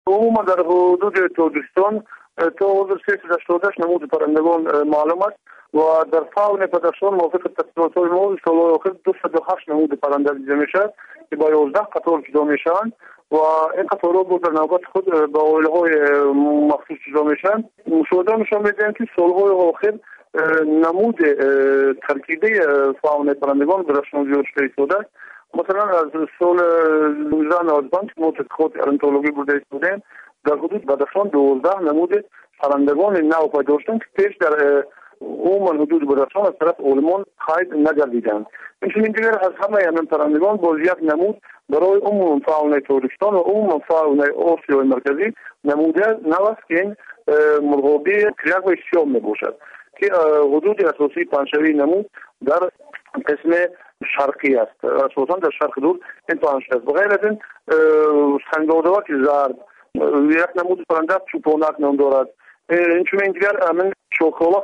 عموما در حدود تاجیکستان تا حدود 388 نمود پرندگان معلوم است و در فاون بدخشان موافق تصمیمات ما سال آخر 208 نمود پرنده دیده میشد که با 11 قطار جدا میشن و این قطارها بود در نوبت خود با اویلهای مخصوص جدا میشن. مشاهده نشان میدهند که سالهای آخر نمود ترکیبی فاون پرندگان بدخشان زیاد شده. مثلا از سال 1995 که ما تحقیقات ارنتولوژی برده بودیم در حدود بدخشان 12 نمود پرندگان نو پیدا شدند که پیش در عموما حدود بدخشان از طرف علمان قید نگردیدند. این دیگر از همه همین پرندگان باز یک نمود برای عموما فاون تاجیکستان و عموما فاون آسیای مرکزی نموده نو است که این مرغابی کریاک و سیام میباشد که حدود اساسی پنجشوی نمود در قسم شرقی است. اساسا در شرق دور این پنجشه است. بغیر از این سنگادوات زرد یک نمود پرنده چوپانک نام دارد. این دیگر همین چوکالاک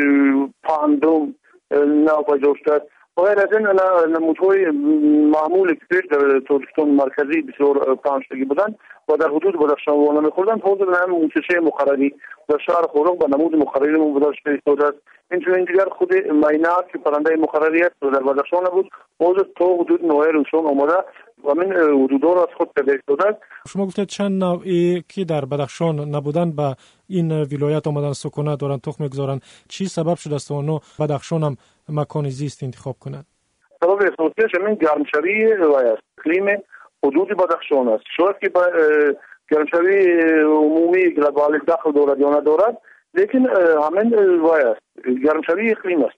پاندوم نام پیدا شده. بغیر از این نمودهای معمول که پیش در تاجیکستان مرکزی بسیار پنجشگی بودند و در حدود بدخشان وانه میخوردند حاضر به همین موسیقی مقرری در شهر خوراک به نمود مقرری مبادله شده است. این دیگر خود مینات که پرنده مقرری است در بدخشان بود حاضر تا حدود نوعی روشون آمده و من حدودا را از خود تبعیض داده. شما گفتید چند نوعی که در بدخشان نبودن به این ولایت آمدن سکونت دارن تخم میگذارن، چی سبب شده است اونو بدخشان هم مکان زیست انتخاب کنند؟ سبب اساسیش همین گرمشوی است. اقلیم حدود بدخشان است. شاید که گرمشوی عمومی گلوبال داخل دارد یا ندارد، لیکن همین است. گرمشوی اقلیم است.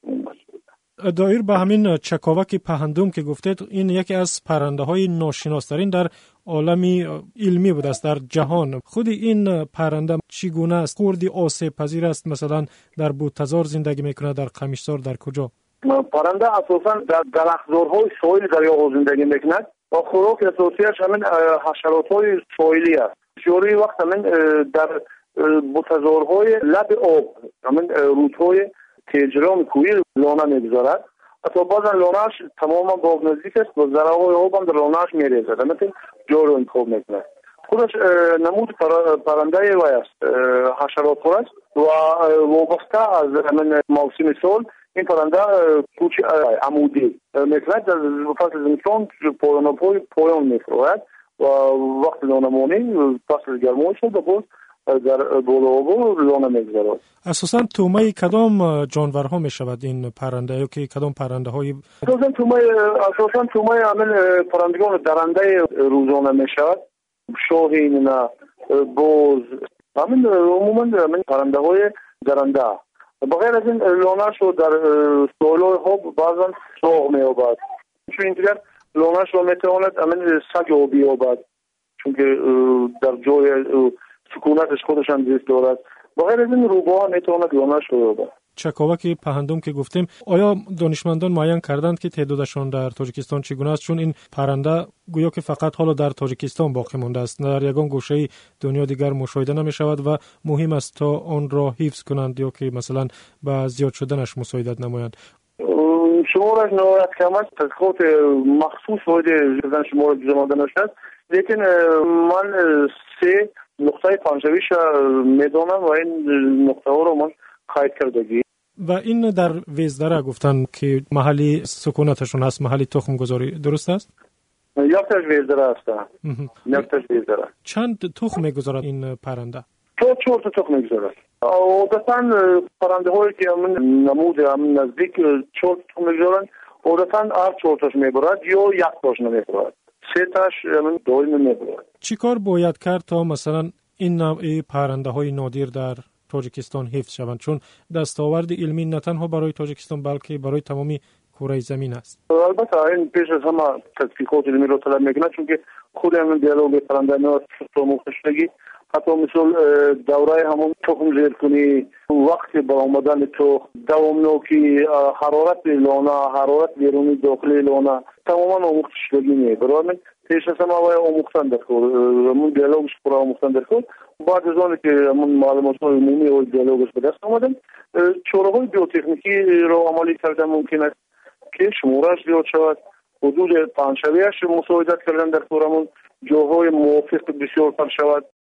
دایر به همین چکاوک پهندوم که گفتید، این یکی از پرنده های ناشناسترین در عالم علمی بود است در جهان. خود این پرنده چگونه است؟ خوردی آسیب پذیر است؟ مثلا در بوتزار زندگی میکنه، در قمیشزار، در کجا؟ پرنده اساسا در درختزارهای ساحل دریاها زندگی میکند و خوراک اساسیش همین حشرات‌های ساحلی است. بسیاری وقت همین در بوتزارهای لب آب، همین رودهای تیجران کوهی لانه میگذارد. حتی بعضا لانه‌اش تماما به آب نزدیک است و ذره‌های آب هم در لانه‌اش میریزد. مثل جا رو انتخاب میکند. خودش نمود پرنده است، حشرات خور است و وابسته از همین موسم سال این پرنده کوچ عمودی میکند. در فصل زمستان پایان میفروید و وقت لانه‌مانی فصل گرمای شد و باز در بالا آب لانه میگذارد. اساساً تومه کدام جانورها میشود این پرنده یا که کدام پرنده های؟ اساساً تومه همین پرندگان درنده روزانه میشود. شاهین، باز، همین عموما همین پرنده های درنده. بغیر از این لانه‌اش رو در ساحل‌های آب بعضا ساغ می‌یابد. چون دیگر لانه‌اش رو میتواند همین سگ آبی یابد، چون که در جای سکونتش خودش هم زیست دارد. بغیر از این روباه میتواند لانه‌اش رو یابد. چکاوک پهندوم که گفتیم، آیا دانشمندان معین کردند که تعدادشان در تاجیکستان چگونه است؟ چون این پرنده گویا که فقط حالا در تاجیکستان باقی مانده است، در یگان گوشه دنیا دیگر مشاهده نمی شود و مهم است تا آن را حفظ کنند یا که مثلا به زیاد شدنش مساعدت نمایند. شمارش نهایت کم است. تحقیقات مخصوص وارد شدن شمارش زماده نشد، لیکن من 3 نقطه پنجویش میدانم و این نقطه ها رو من قید کردگی. و این در ویزدره گفتن که محلی سکونتشون هست، محلی تخم گذاری، درست است؟ یکتاش ویزدره است. یکتاش ویزدره. چند تخم میگذارد این پرنده؟ 4 تخم میگذارد. عادتا پرنده هایی که همین نمود همین نزدیک 4 تخم میگذارند، عادتا هر 4 تاش میبرد یا یک تاش نمیبرد. 3 تاش همین دائم میبرد. چی کار باید کرد تا مثلا این نوع پرنده های نادر در تاجیکستان حفظ شوند؟ چون دستاورد علمی نه تنها برای تاجیکستان بلکه برای تمامی کره زمین است. البته این پیش از همه تحقیقات علمی رو طلب میکنه، چون که خود همین دیالوگ پرنده نو آموخته شدگی، حتی مثل دوره همون تخم زیر کنی، وقت با آمدن تخم، دوام نوکی، حرارت لانه، حرارت بیرونی داخلی لانه، تماما آموخته شدگی نیست. برای من پیش از همه آموختن در کار، همون دیالوگش پر آموختن در کار. بعد از آن که همون معلومات عمومی و دیالوگش به دست آمدن، چاره‌های بیوتکنیکی را عملی کردن ممکن است که شمارش زیاد شود. حدود پنجشویش مساعدت کردن در کارمون، جاهای موافق بسیار تر شود.